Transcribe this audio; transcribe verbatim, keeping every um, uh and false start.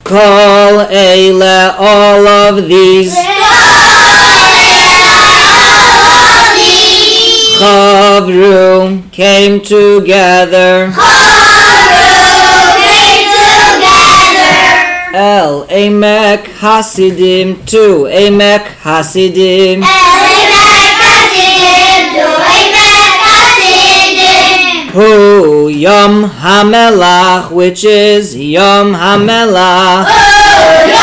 Kol eile, all of these. Chavru, came together. El Emek Hasidim, to Emek Hasidim. Hu Yom HaMelach, which is Yom HaMelach.